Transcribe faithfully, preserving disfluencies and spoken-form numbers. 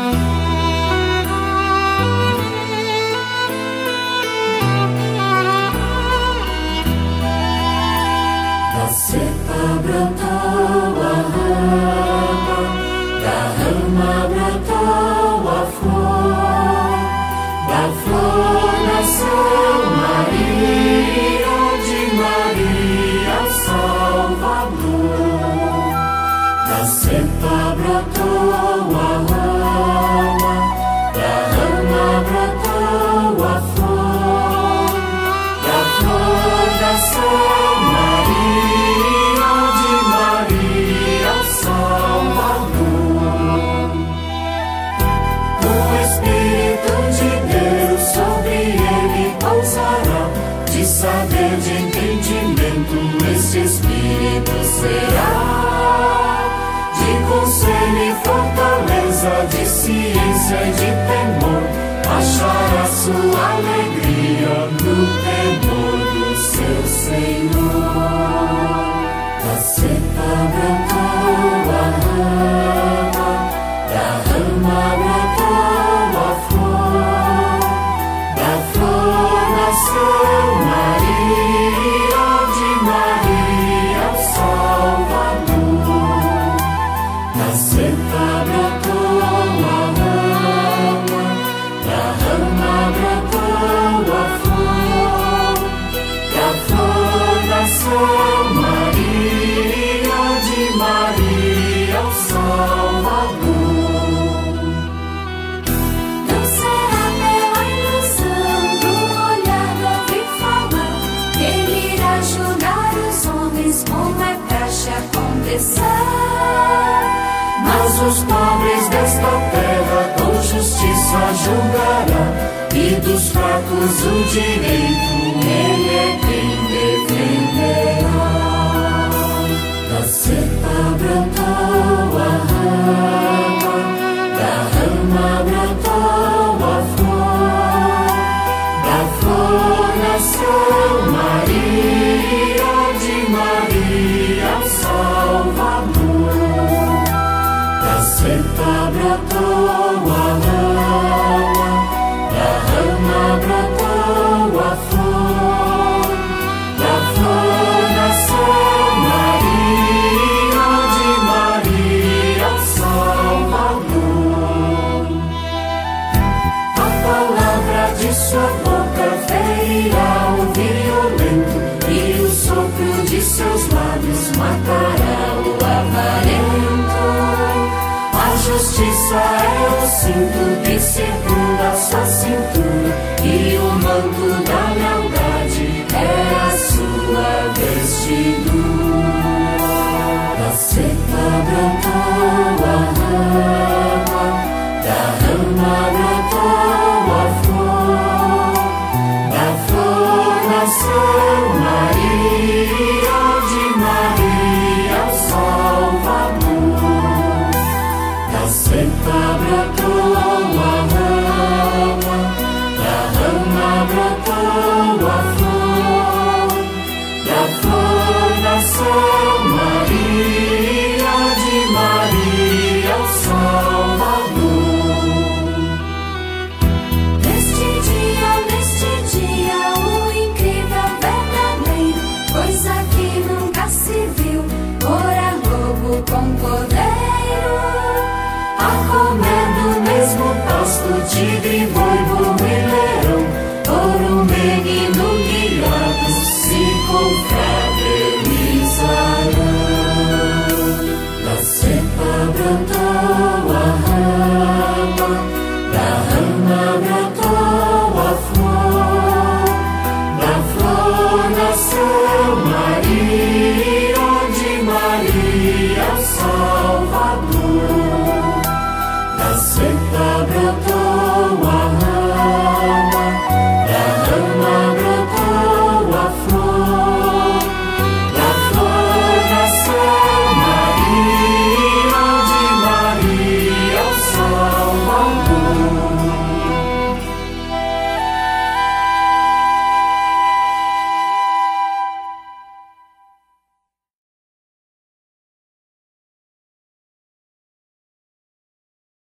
Da cepa brotou a rama, da rama brotou a flor, da flor nasceu Maria, de Maria Salvador. Da cepa brotou a rama, da rama brotou a flor, da flor nasceu Maria, de Maria Salvador. O Espírito de Deus sobre ele pousará, de saber, de entendimento, esse Espírito será, de conselho e fortaleza, de ciência e de temor, achará sua alegria no temor do seu Senhor. Da cepa brotou a rama, da rama brotou a flor, da flor nasceu Maria, de Maria Salvador. Da cepa brotou a rama, da rama brotou a flor, da flor nasceu Maria, de Maria Salvador. Não será pela ilusão do olhar do ouvir falar, ele irá julgar os homens como é praxe acontecer. Mas os pobres desta terra com justiça julgará, e dos fracos o direito ele é quem defenderá. Da cepa brotou a rama, da rama brotou a flor, da flor nasceu Maria, de Maria Salvador. Da cepa brotou a rama, da rama brotou a flor, da flor nasceu Maria, de Maria Salvador. A palavra de sua boca ferirá o violento, e o sopro de seus lábios matará o avarento. A justiça é o cinto que circunda sua cintura, e o manto da lealdade é a sua vestidura. Da cepa brotou a rama, da rama brotou a flor, da flor nasceu Maria, de Maria Salvador. Da cepa brotou a rama, da rama brotou a flor, da flor nasceu Maria, de Maria Salvador. Neste dia, neste dia, o incrível verdadeiro, coisa que nunca se viu, ora lobo com cordeiro, a comer do mesmo pasto, tigre, boi, burro e leão, por um menino guiado, se confraternizarão. Da cepa brotou a rama,